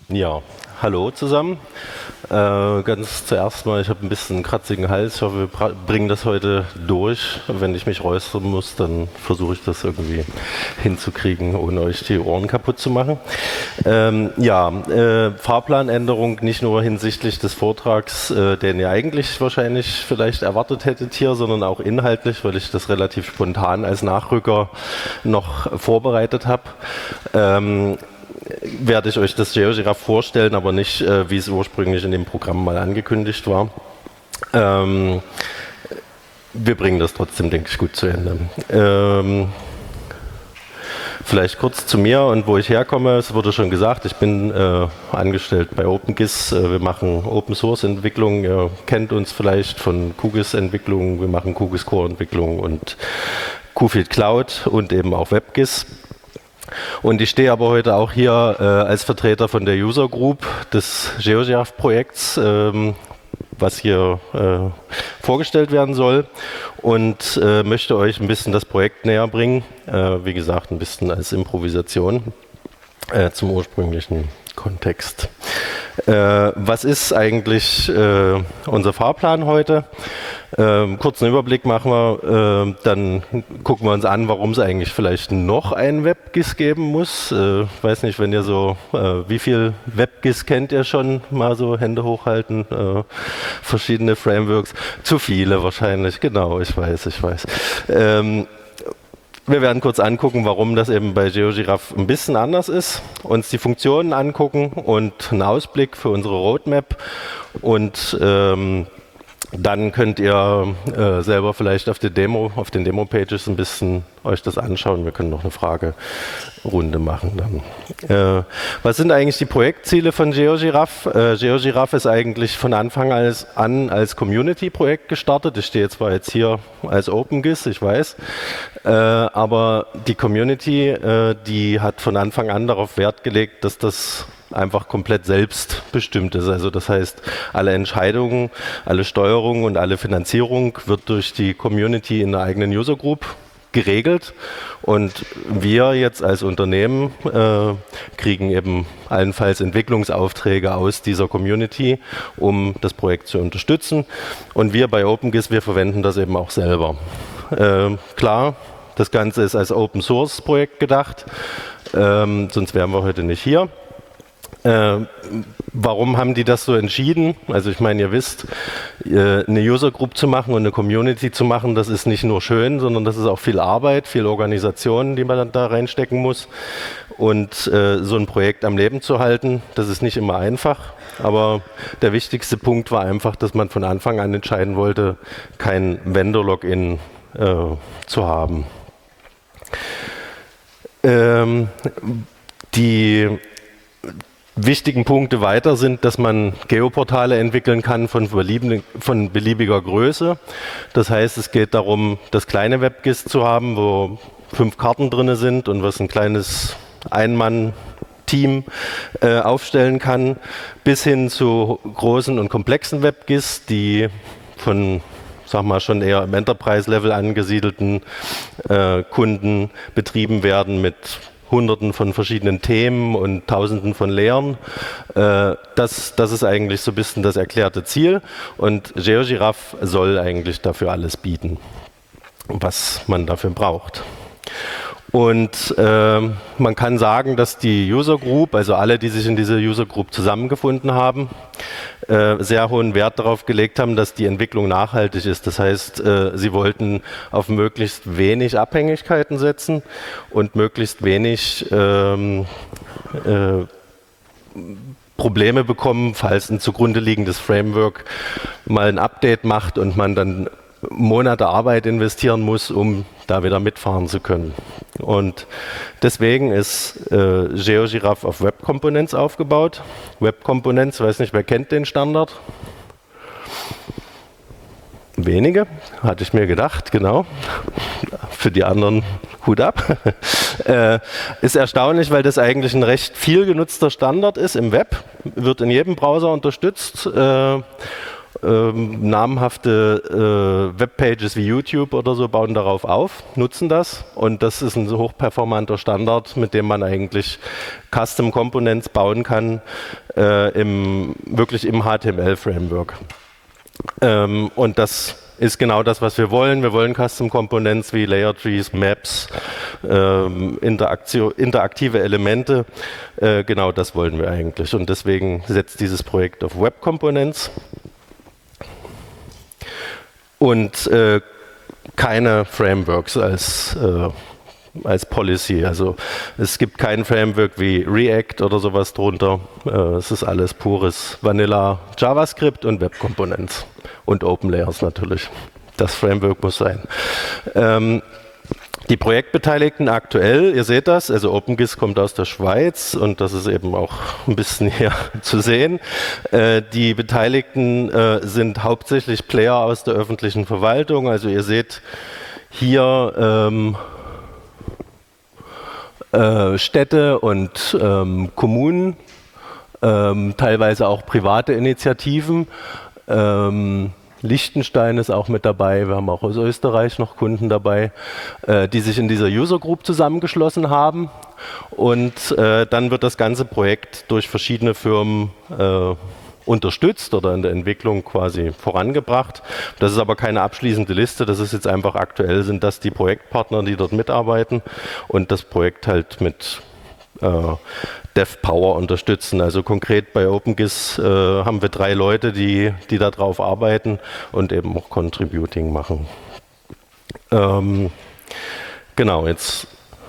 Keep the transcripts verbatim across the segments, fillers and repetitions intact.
Ja, hallo zusammen. Äh, ganz zuerst mal, ich habe ein bisschen einen kratzigen Hals. Ich hoffe, wir bra- bringen das heute durch. Wenn ich mich räuspern muss, dann versuche ich das irgendwie hinzukriegen, ohne euch die Ohren kaputt zu machen. Ähm, ja, äh, Fahrplanänderung nicht nur hinsichtlich des Vortrags, äh, den ihr eigentlich wahrscheinlich vielleicht erwartet hättet hier, sondern auch inhaltlich, weil ich das relativ spontan als Nachrücker noch vorbereitet habe. Ähm, werde ich euch das GeoGiraffe vorstellen, aber nicht, äh, wie es ursprünglich in dem Programm mal angekündigt war. Ähm, wir bringen das trotzdem, denke ich, gut zu Ende. Ähm, vielleicht kurz zu mir und wo ich herkomme. Es wurde schon gesagt, ich bin äh, angestellt bei OpenGIS. Äh, wir machen Open-Source-Entwicklung. Ihr kennt uns vielleicht von QGIS-Entwicklung. Wir machen QGIS-Core-Entwicklung und QField Cloud und eben auch WebGIS. Und ich stehe aber heute auch hier äh, als Vertreter von der User Group des GeoGiraffe-Projekts, ähm, was hier äh, vorgestellt werden soll, und äh, möchte euch ein bisschen das Projekt näher bringen. Äh, wie gesagt, ein bisschen als Improvisation äh, zum ursprünglichen Kontext. Äh, was ist eigentlich äh, unser Fahrplan heute? Ähm, kurzen Überblick machen wir, äh, dann gucken wir uns an, warum es eigentlich vielleicht noch ein WebGIS geben muss. Äh, weiß nicht, wenn ihr so, äh, wie viel WebGIS kennt ihr schon? Mal so Hände hochhalten, äh, verschiedene Frameworks. Zu viele wahrscheinlich, genau, ich weiß, ich weiß. Ähm, Wir werden kurz angucken, warum das eben bei GeoGiraffe ein bisschen anders ist, uns die Funktionen angucken und einen Ausblick für unsere Roadmap, und ähm, dann könnt ihr äh, selber vielleicht auf, die Demo, auf den Demo-Pages ein bisschen euch das anschauen. Wir können noch eine Fragerunde machen dann. Äh, was sind eigentlich die Projektziele von GeoGiraffe? Äh, GeoGiraffe ist eigentlich von Anfang als, an als Community-Projekt gestartet. Ich stehe zwar jetzt hier als OpenGIS, ich weiß, äh, aber die Community, äh, die hat von Anfang an darauf Wert gelegt, dass das einfach komplett selbstbestimmt ist. Also das heißt, alle Entscheidungen, alle Steuerung und alle Finanzierung wird durch die Community in der eigenen User Group geregelt, und wir jetzt als Unternehmen äh, kriegen eben allenfalls Entwicklungsaufträge aus dieser Community, um das Projekt zu unterstützen, und wir bei OpenGIS, wir verwenden das eben auch selber. Äh, klar, das Ganze ist als Open Source Projekt gedacht, ähm, sonst wären wir heute nicht hier. Äh, warum haben die das so entschieden? Also ich meine, ihr wisst, äh, eine User Group zu machen und eine Community zu machen, das ist nicht nur schön, sondern das ist auch viel Arbeit, viel Organisation, die man dann da reinstecken muss. Und äh, so ein Projekt am Leben zu halten, das ist nicht immer einfach. Aber der wichtigste Punkt war einfach, dass man von Anfang an entscheiden wollte, kein Vendor-Login äh, zu haben. Ähm, die wichtigen Punkte weiter sind, dass man Geoportale entwickeln kann von, von beliebiger Größe. Das heißt, es geht darum, das kleine WebGIS zu haben, wo fünf Karten drin sind und was ein kleines Ein-Mann-Team äh, aufstellen kann, bis hin zu großen und komplexen WebGIS, die von, sag mal, schon eher im Enterprise-Level angesiedelten äh, Kunden betrieben werden mit Hunderten von verschiedenen Themen und Tausenden von Lehren. Äh, das, das ist eigentlich so ein bisschen das erklärte Ziel, und GeoGiraffe soll eigentlich dafür alles bieten, was man dafür braucht. Und äh, man kann sagen, dass die User Group, also alle, die sich in dieser User Group zusammengefunden haben, äh, sehr hohen Wert darauf gelegt haben, dass die Entwicklung nachhaltig ist. Das heißt, äh, sie wollten auf möglichst wenig Abhängigkeiten setzen und möglichst wenig ähm, äh, Probleme bekommen, falls ein zugrunde liegendes Framework mal ein Update macht und man dann Monate Arbeit investieren muss, um da wieder mitfahren zu können. Und deswegen ist äh, GeoGiraffe auf Web Components aufgebaut. Web Components, weiß nicht, wer kennt den Standard? Wenige, hatte ich mir gedacht, genau. Für die anderen Hut ab. äh, ist erstaunlich, weil das eigentlich ein recht viel genutzter Standard ist im Web, wird in jedem Browser unterstützt. Äh, Ähm, namhafte äh, Webpages wie YouTube oder so bauen darauf auf, nutzen das und das ist ein hochperformanter Standard, mit dem man eigentlich Custom Components bauen kann, äh, im, wirklich im H T M L-Framework. Ähm, und das ist genau das, was wir wollen. Wir wollen Custom Components wie Layer Trees, Maps, ähm, interaktive Elemente. Äh, genau das wollen wir eigentlich und deswegen setzt dieses Projekt auf Web Components. Und äh, keine Frameworks als, äh, als Policy. Also es gibt kein Framework wie React oder sowas drunter. Äh, es ist alles pures Vanilla JavaScript und Web Components und Open Layers natürlich. Das Framework muss sein. Ähm, Die Projektbeteiligten aktuell, ihr seht das, also OpenGIS kommt aus der Schweiz und das ist eben auch ein bisschen hier zu sehen. Äh, die Beteiligten äh, sind hauptsächlich Player aus der öffentlichen Verwaltung, also ihr seht hier ähm, äh, Städte und ähm, Kommunen, ähm, teilweise auch private Initiativen. Ähm, Liechtenstein ist auch mit dabei, wir haben auch aus Österreich noch Kunden dabei, äh, die sich in dieser User Group zusammengeschlossen haben und äh, dann wird das ganze Projekt durch verschiedene Firmen äh, unterstützt oder in der Entwicklung quasi vorangebracht. Das ist aber keine abschließende Liste, das ist jetzt einfach aktuell, sind das die Projektpartner, die dort mitarbeiten und das Projekt halt mit äh, DevPower unterstützen. Also konkret bei OpenGIS äh, haben wir drei Leute, die, die da drauf arbeiten und eben auch Contributing machen. Ähm, genau, jetzt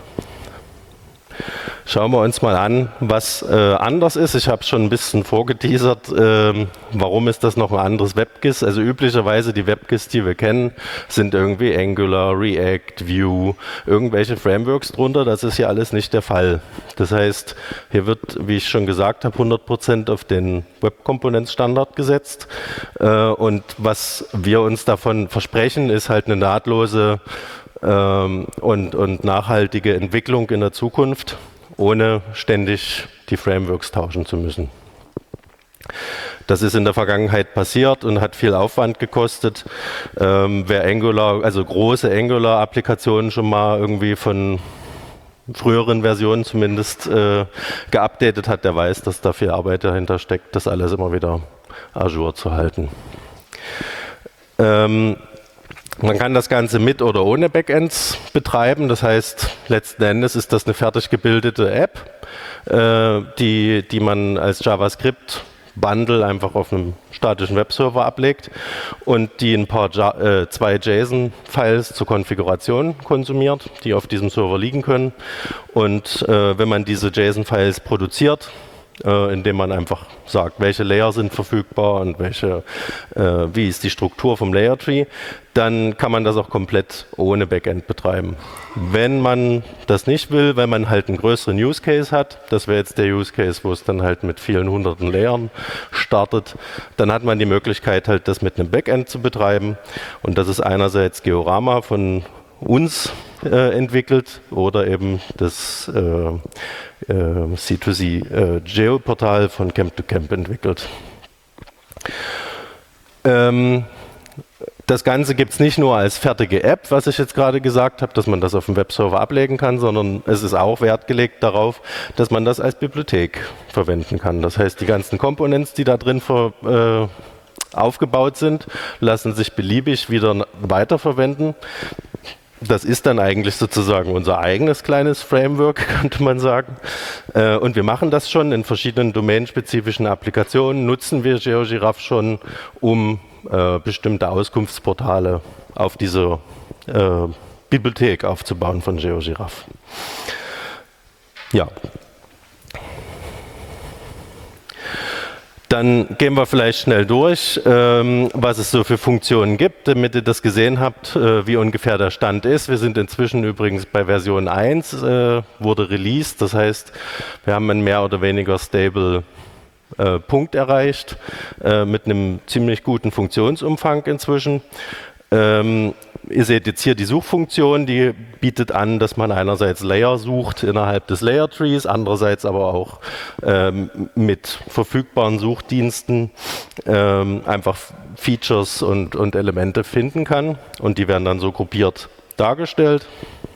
schauen wir uns mal an, was äh, anders ist. Ich habe schon ein bisschen vorgeteasert, äh, warum ist das noch ein anderes WebGIS? Also üblicherweise die WebGIS, die wir kennen, sind irgendwie Angular, React, Vue, irgendwelche Frameworks drunter. Das ist hier alles nicht der Fall. Das heißt, hier wird, wie ich schon gesagt habe, hundert Prozent auf den Web Components Standard gesetzt. Äh, und was wir uns davon versprechen, ist halt eine nahtlose ähm, und, und nachhaltige Entwicklung in der Zukunft, ohne ständig die Frameworks tauschen zu müssen. Das ist in der Vergangenheit passiert und hat viel Aufwand gekostet. Ähm, wer Angular, also große Angular-Applikationen schon mal irgendwie von früheren Versionen zumindest äh, geupdatet hat, der weiß, dass da viel Arbeit dahinter steckt, das alles immer wieder à jour zu halten. Ähm, Man kann das Ganze mit oder ohne Backends betreiben, das heißt, letzten Endes ist das eine fertig gebildete App, äh, die, die man als JavaScript-Bundle einfach auf einem statischen Webserver ablegt und die ein paar ja äh, zwei JSON-Files zur Konfiguration konsumiert, die auf diesem Server liegen können. Und äh, wenn man diese JSON-Files produziert, Äh, indem man einfach sagt, welche Layer sind verfügbar und welche, äh, wie ist die Struktur vom Layer Tree, dann kann man das auch komplett ohne Backend betreiben. Wenn man das nicht will, weil man halt einen größeren Use Case hat, das wäre jetzt der Use Case, wo es dann halt mit vielen hunderten Layern startet, dann hat man die Möglichkeit halt das mit einem Backend zu betreiben und das ist einerseits Georama von uns äh, entwickelt oder eben das äh, äh, C zwei C äh, Geo-Portal von Camp to Camp entwickelt. Ähm, das Ganze gibt es nicht nur als fertige App, was ich jetzt gerade gesagt habe, dass man das auf dem Webserver ablegen kann, sondern es ist auch Wert gelegt darauf, dass man das als Bibliothek verwenden kann. Das heißt, die ganzen Components, die da drin ver, äh, aufgebaut sind, lassen sich beliebig wieder weiterverwenden. Das ist dann eigentlich sozusagen unser eigenes kleines Framework, könnte man sagen. Und wir machen das schon in verschiedenen domainspezifischen Applikationen, nutzen wir GeoGiraffe schon, um äh, bestimmte Auskunftsportale auf diese äh, Bibliothek aufzubauen von GeoGiraffe. Ja. Dann gehen wir vielleicht schnell durch, ähm, was es so für Funktionen gibt, damit ihr das gesehen habt, äh, wie ungefähr der Stand ist. Wir sind inzwischen übrigens bei Version eins, äh, wurde released, das heißt, wir haben einen mehr oder weniger stable äh, Punkt erreicht, äh, mit einem ziemlich guten Funktionsumfang inzwischen. Ähm, ihr seht jetzt hier die Suchfunktion, die bietet an, dass man einerseits Layer sucht innerhalb des Layer Trees, andererseits aber auch ähm, mit verfügbaren Suchdiensten ähm, einfach Features und, und Elemente finden kann und die werden dann so gruppiert dargestellt.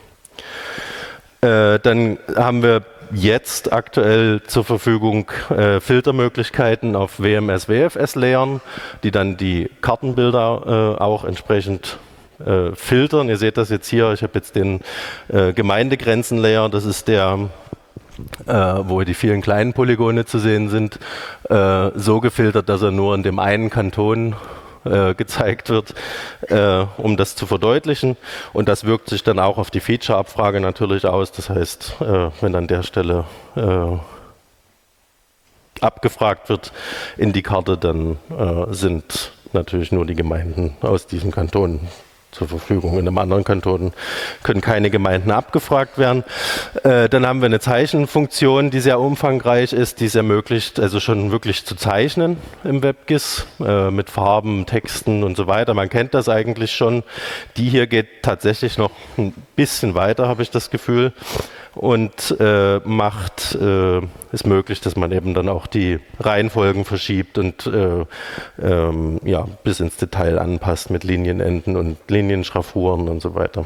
Äh, dann haben wir jetzt aktuell zur Verfügung äh, Filtermöglichkeiten auf W M S W F S-Layern, die dann die Kartenbilder äh, auch entsprechend äh, filtern. Ihr seht das jetzt hier, ich habe jetzt den äh, Gemeindegrenzen-Layer, das ist der, äh, wo die vielen kleinen Polygone zu sehen sind, äh, so gefiltert, dass er nur in dem einen Kanton Äh, gezeigt wird, äh, um das zu verdeutlichen. Und das wirkt sich dann auch auf die Feature-Abfrage natürlich aus. Das heißt, äh, wenn an der Stelle äh, abgefragt wird in die Karte, dann äh, sind natürlich nur die Gemeinden aus diesem Kanton zur Verfügung. In einem anderen Kanton können keine Gemeinden abgefragt werden. Äh, dann haben wir eine Zeichenfunktion, die sehr umfangreich ist, die es ermöglicht, also schon wirklich zu zeichnen im WebGIS äh, mit Farben, Texten und so weiter. Man kennt das eigentlich schon. Die hier geht tatsächlich noch ein bisschen weiter, habe ich das Gefühl. Und äh, macht äh, es möglich, dass man eben dann auch die Reihenfolgen verschiebt und äh, ähm, ja, bis ins Detail anpasst mit Linienenden und Linienschraffuren und so weiter.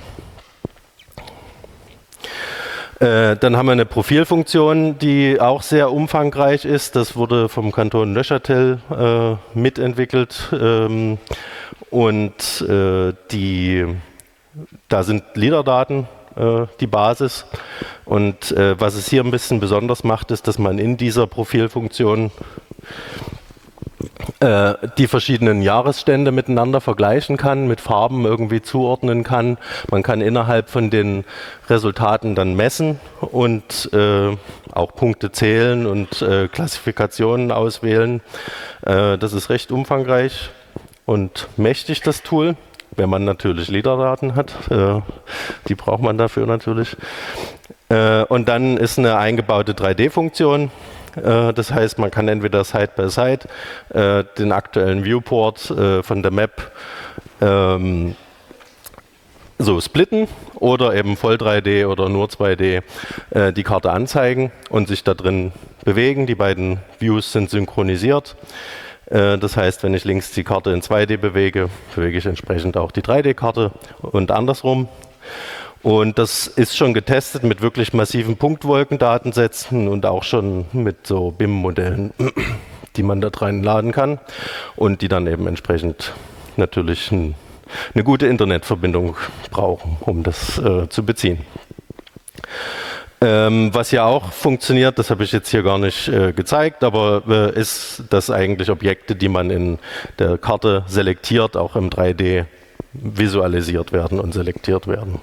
Äh, dann haben wir eine Profilfunktion, die auch sehr umfangreich ist. Das wurde vom Kanton Neuchâtel äh, mitentwickelt ähm, und äh, die, da sind LIDAR-Daten die Basis. Und äh, was es hier ein bisschen besonders macht, ist, dass man in dieser Profilfunktion äh, die verschiedenen Jahresstände miteinander vergleichen kann, mit Farben irgendwie zuordnen kann. Man kann innerhalb von den Resultaten dann messen und äh, auch Punkte zählen und äh, Klassifikationen auswählen. Äh, das ist recht umfangreich und mächtig, das Tool. Wenn man natürlich LIDAR-Daten hat, äh, die braucht man dafür natürlich. Äh, und dann ist eine eingebaute drei D-Funktion. Äh, das heißt, man kann entweder Side-by-Side äh, den aktuellen Viewport äh, von der Map ähm, so splitten oder eben voll drei D oder nur zwei D äh, die Karte anzeigen und sich da drin bewegen. Die beiden Views sind synchronisiert. Das heißt, wenn ich links die Karte in zwei D bewege, bewege ich entsprechend auch die drei D-Karte und andersrum. Und das ist schon getestet mit wirklich massiven Punktwolkendatensätzen und auch schon mit so B I M-Modellen, die man da reinladen kann und die dann eben entsprechend natürlich ein, eine gute Internetverbindung brauchen, um das äh, zu beziehen. Ähm, was ja auch funktioniert, das habe ich jetzt hier gar nicht äh, gezeigt, aber äh, ist, dass eigentlich Objekte, die man in der Karte selektiert, auch im drei D visualisiert werden und selektiert werden.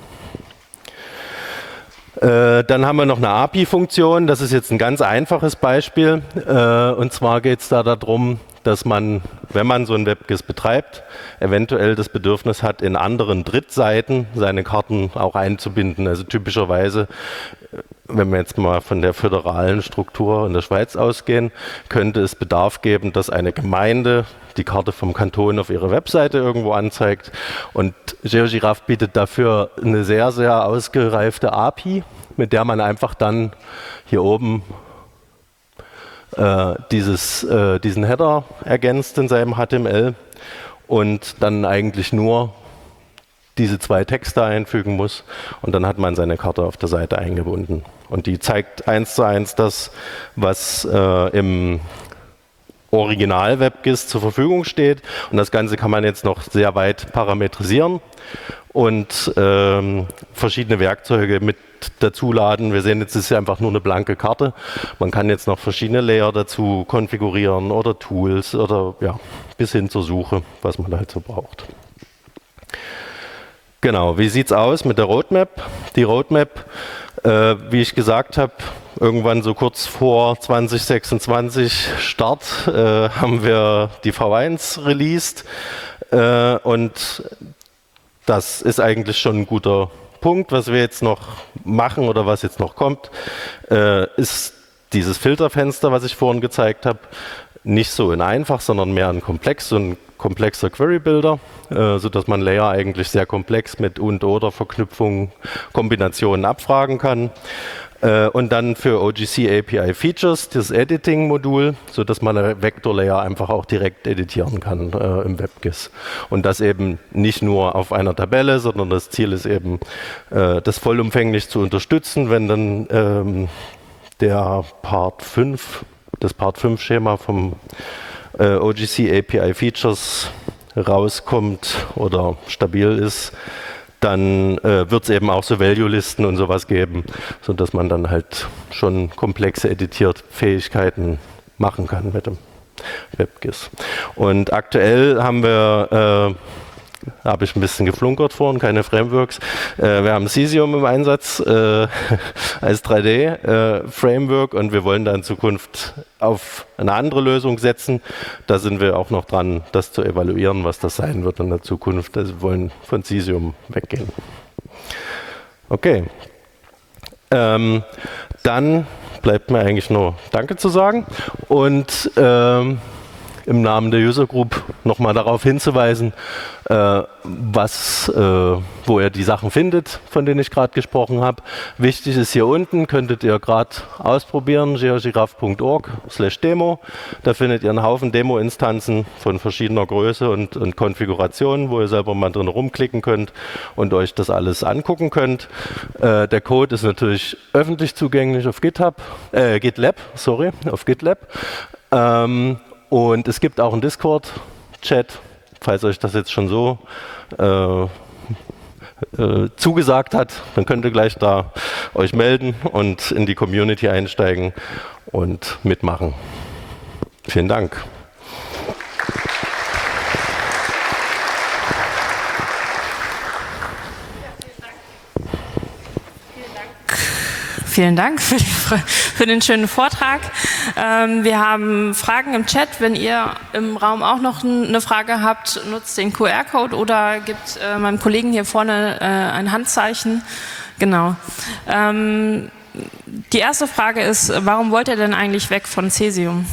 Äh, dann haben wir noch eine A P I-Funktion, das ist jetzt ein ganz einfaches Beispiel. Äh, und zwar geht es da darum, dass man, wenn man so ein WebGIS betreibt, eventuell das Bedürfnis hat, in anderen Drittseiten seine Karten auch einzubinden. Also typischerweise, wenn wir jetzt mal von der föderalen Struktur in der Schweiz ausgehen, könnte es Bedarf geben, dass eine Gemeinde die Karte vom Kanton auf ihre Webseite irgendwo anzeigt. Und GeoGiraffe bietet dafür eine sehr, sehr ausgereifte A P I, mit der man einfach dann hier oben äh, dieses, äh, diesen Header ergänzt in seinem H T M L und dann eigentlich nur diese zwei Texte einfügen muss und dann hat man seine Karte auf der Seite eingebunden. Und die zeigt eins zu eins das, was äh, im Original WebGIS zur Verfügung steht. Und das Ganze kann man jetzt noch sehr weit parametrisieren und ähm, verschiedene Werkzeuge mit dazuladen. Wir sehen jetzt, es ist einfach nur eine blanke Karte. Man kann jetzt noch verschiedene Layer dazu konfigurieren oder Tools oder ja, bis hin zur Suche, was man halt so braucht. Genau, wie sieht es aus mit der Roadmap? Die Roadmap, äh, wie ich gesagt habe, irgendwann so kurz vor zwanzig sechsundzwanzig Start äh, haben wir die V eins released äh, und das ist eigentlich schon ein guter Punkt. Was wir jetzt noch machen oder was jetzt noch kommt, äh, ist dieses Filterfenster, was ich vorhin gezeigt habe, nicht so in einfach, sondern mehr in komplex, so ein komplexer Query-Builder, äh, sodass man Layer eigentlich sehr komplex mit und/oder Verknüpfungen, Kombinationen abfragen kann. Äh, und dann für O G C A P I Features das Editing-Modul, sodass man eine Vector-Layer einfach auch direkt editieren kann äh, im WebGIS. Und das eben nicht nur auf einer Tabelle, sondern das Ziel ist eben, äh, das vollumfänglich zu unterstützen, wenn dann ähm, der Part fünf, das Part fünf Schema vom äh, O G C A P I Features rauskommt oder stabil ist, dann äh, wird es eben auch so Value-Listen und sowas geben, sodass man dann halt schon komplexe Editierfähigkeiten machen kann mit dem WebGIS. Und aktuell haben wir, äh, habe ich ein bisschen geflunkert vorhin, keine Frameworks. Äh, wir haben Cesium im Einsatz äh, als drei D-Framework äh, und wir wollen da in Zukunft auf eine andere Lösung setzen. Da sind wir auch noch dran, das zu evaluieren, was das sein wird in der Zukunft. Also wir wollen von Cesium weggehen. Okay. Ähm, dann bleibt mir eigentlich nur Danke zu sagen und ähm, im Namen der User Group nochmal darauf hinzuweisen, äh, was, äh, wo ihr die Sachen findet, von denen ich gerade gesprochen habe. Wichtig ist hier unten, könntet ihr gerade ausprobieren, geogiraffe punkt org slash demo. Da findet ihr einen Haufen Demo-Instanzen von verschiedener Größe und, und Konfigurationen, wo ihr selber mal drin rumklicken könnt und euch das alles angucken könnt. Äh, der Code ist natürlich öffentlich zugänglich auf GitHub, äh, GitLab, sorry, auf GitLab. Ähm, Und es gibt auch einen Discord-Chat, falls euch das jetzt schon so äh, äh, zugesagt hat, dann könnt ihr gleich da euch melden und in die Community einsteigen und mitmachen. Vielen Dank. Vielen Dank für, die, für den schönen Vortrag. Ähm, wir haben Fragen im Chat. Wenn ihr im Raum auch noch eine Frage habt, nutzt den Q R-Code oder gebt äh, meinem Kollegen hier vorne äh, ein Handzeichen. Genau. Ähm, die erste Frage ist, warum wollt ihr denn eigentlich weg von Cesium?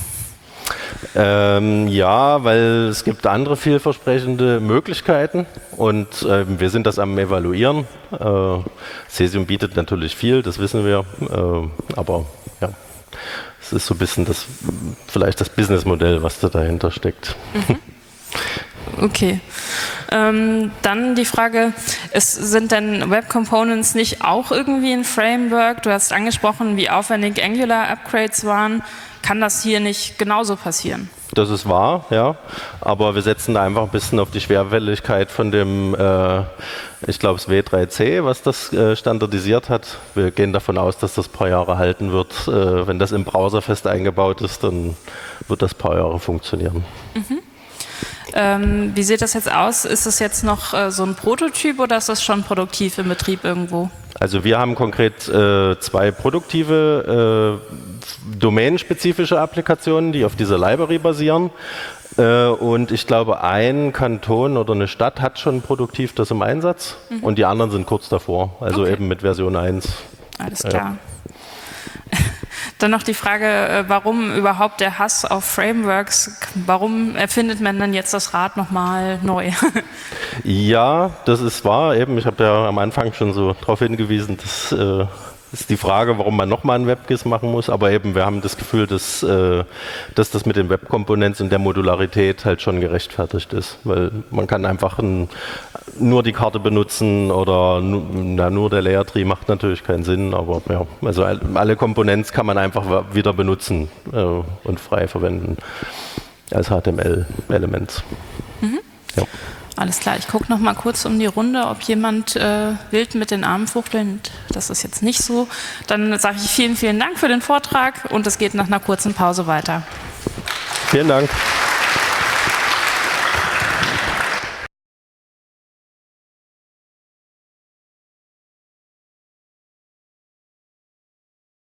Ähm, ja, weil es gibt andere vielversprechende Möglichkeiten und äh, wir sind das am Evaluieren. Äh, Cesium bietet natürlich viel, das wissen wir, äh, aber ja, es ist so ein bisschen das, vielleicht das Businessmodell, was da dahinter steckt. Mhm. Okay. Ähm, dann die Frage, ist, sind denn Web Components nicht auch irgendwie ein Framework? Du hast angesprochen, wie aufwendig Angular-Upgrades waren. Kann das hier nicht genauso passieren? Das ist wahr, ja. Aber wir setzen da einfach ein bisschen auf die Schwerfälligkeit von dem, äh, ich glaube, das W drei C, was das äh, standardisiert hat. Wir gehen davon aus, dass das ein paar Jahre halten wird. Äh, wenn das im Browser fest eingebaut ist, dann wird das ein paar Jahre funktionieren. Mhm. Ähm, wie sieht das jetzt aus? Ist das jetzt noch äh, so ein Prototyp oder ist das schon produktiv im Betrieb irgendwo? Also wir haben konkret äh, zwei produktive, äh, domänenspezifische Applikationen, die auf dieser Library basieren. Äh, und ich glaube, ein Kanton oder eine Stadt hat schon produktiv das im Einsatz mhm. und die anderen sind kurz davor, also okay. eben mit Version eins. Alles klar. Äh, Dann noch die Frage, warum überhaupt der Hass auf Frameworks? Warum erfindet man dann jetzt das Rad nochmal neu? Ja, das ist wahr. Eben, ich habe ja am Anfang schon so darauf hingewiesen, dass äh, ist die Frage, warum man nochmal ein WebGIS machen muss. Aber eben, wir haben das Gefühl, dass, äh, dass das mit den Web-Components und der Modularität halt schon gerechtfertigt ist. Weil man kann einfach ein, nur die Karte benutzen oder na, nur der Layer Tree macht natürlich keinen Sinn. Aber ja, also alle Components kann man einfach wieder benutzen äh, und frei verwenden als H T M L-Element. Mhm. Ja. Alles klar, ich gucke noch mal kurz um die Runde, ob jemand äh, wild mit den Armen fuchtelt. Das ist jetzt nicht so. Dann sage ich vielen, vielen Dank für den Vortrag und es geht nach einer kurzen Pause weiter. Vielen Dank.